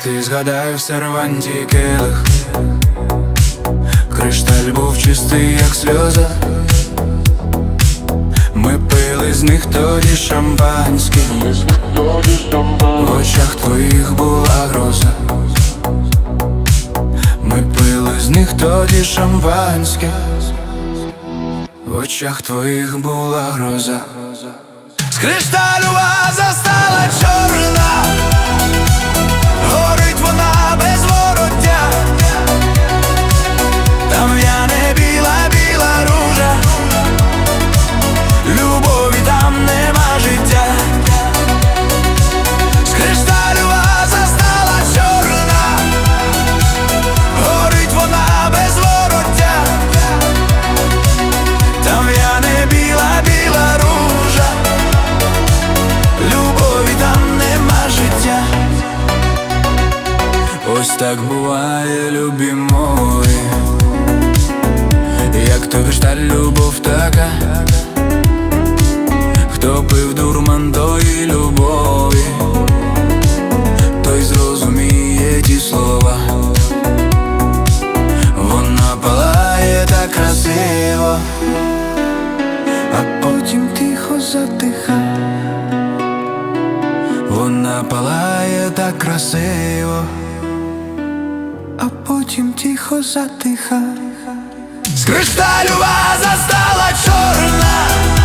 ти згадай в серванті келих, кришталь був чистий, як сльоза. Ми пили з них тоді шампанське, в очах твоїх була гроза. Ми пили з них тоді шампанське, в очах твоїх була гроза. З кришталю ваза стала чорна, горить вона без вороття. Там в'яне біла ружа, любові там нема життя. З кришталю ваза стала чорна, горить вона без вороття. Там в'яне біла ружа, любові там нема життя. Ось так буває, любі мої, як той кришталь, любов така. Хто пив дурман тої любові, той зрозуміє ті слова. Вона палає так красиво, а потім тихо затиха. Вона палає так красиво, а потім тихо затиха. З кришталю ваза стала чорна,